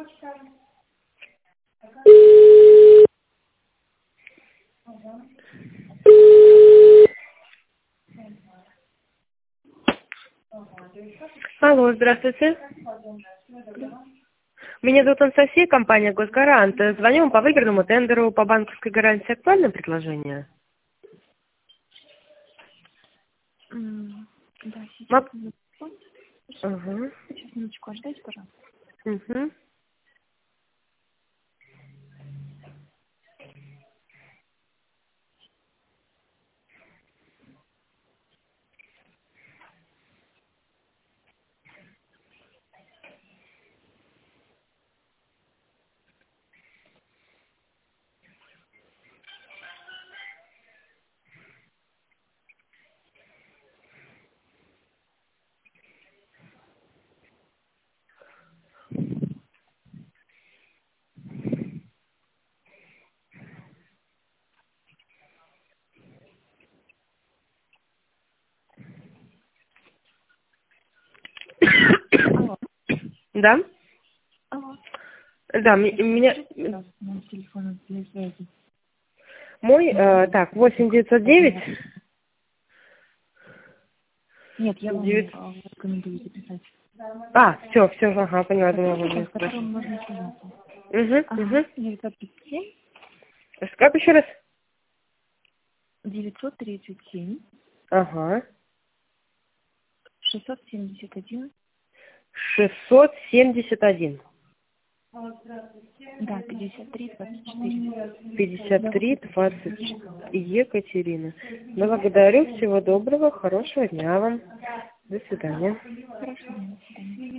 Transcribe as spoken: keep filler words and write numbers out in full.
Алло, здравствуйте. Меня зовут Анастасия, компания «Госгарант». Звоню вам по выигранному тендеру по банковской гарантии. Актуальное предложение? М, Да, сейчас. Мак- минутку. Ага. Сейчас минуточку, ожидайте, пожалуйста. Угу. Алло. Да? Алло. Да, м- меня... Скажите, пожалуйста, номер телефона для связи. Мой, э, так, восемь девятьсот девять. Нет, я вам Девять- а, рекомендую записать. А, все, все, ага, поняла, думала, вы мне С которым спрашиваете. можно связаться. Угу, Ага. угу. девятьсот тридцать семь. Как еще раз? девятьсот тридцать семь. Ага. шестьсот семьдесят один. шестьсот семьдесят один. Да, пятьдесят три двадцать четыре. пятьдесят три двадцать. Екатерина. Благодарю, всего доброго, хорошего дня вам. До свидания. Хорошо, до свидания.